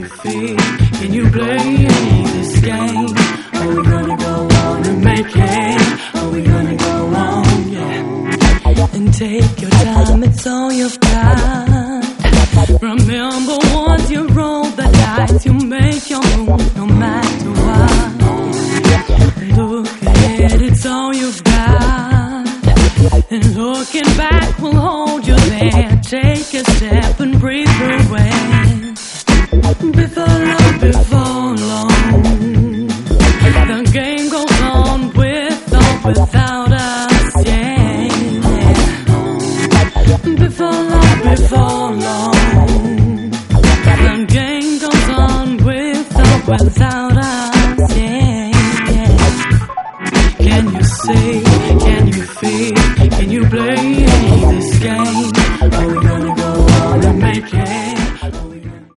you feel? Can you play this game? Are we gonna go on and make it? Are we gonna go on, yeah? And take your time, it's all you've got. Remember, once you roll the dice, you make your move no matter what. Look ahead, it's all you've got. And looking back will hold you there. Take a step and breathe through it. Before long, the game goes on with or without us, yeah. Before long, the game goes on with or without us.